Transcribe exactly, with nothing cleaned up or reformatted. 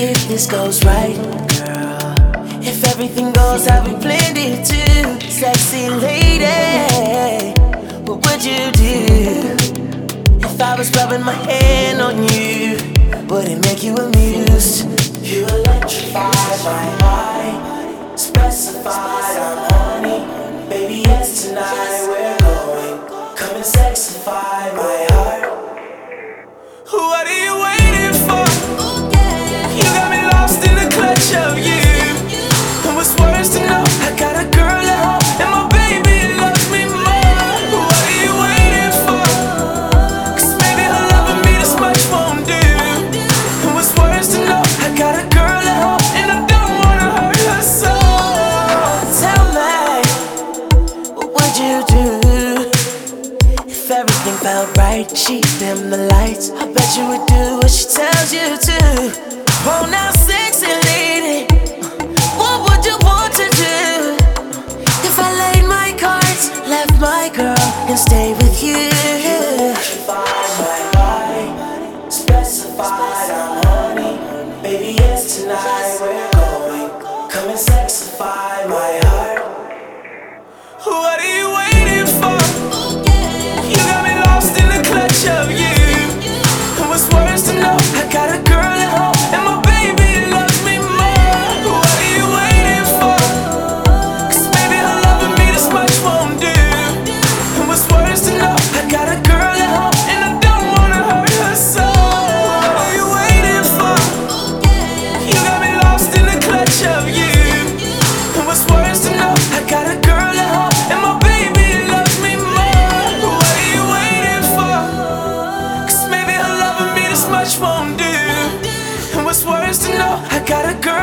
if this goes right, girl. If everything goes how we planned it to, sexy lady, what would you do? If I was rubbing my hand on you, would it make you amused? You electrify my mind, specified I'm honey. Baby, yes, tonight we're going. Come and sexify my heart. What are you waiting for? You got me lost in the clutch of you. And what's worse to know, I got a girl at home and my baby loves me more. What are you waiting for? Cause maybe her loving me this much won't do. And what's worse to know, I got a girl at home and I don't wanna hurt her soul. Tell me, what would you do if everything felt right? She dimmed the lights, I bet you would do what she tells you to. Oh, now sexy lady, what would you want to do if I laid my cards, left my girl, and stayed with you? Electrify my body, specified I'm honey. Baby, yes, tonight we're going. Come and sexify my heart. What are you waiting for? You got me lost in the clutch of you. And what's worse to know, I got a girl at home and my baby loves me more. What are you waiting for? Cause maybe her loving me this much won't do. And what's worse to know, I got a girl at home and I don't wanna hurt her soul. What are you waiting for? You got me lost in the clutch of you. And what's worse to know, I got a girl at home and my baby loves me more. What are you waiting for? Cause maybe her loving me this much won't do. And what's worse to know, I got a girl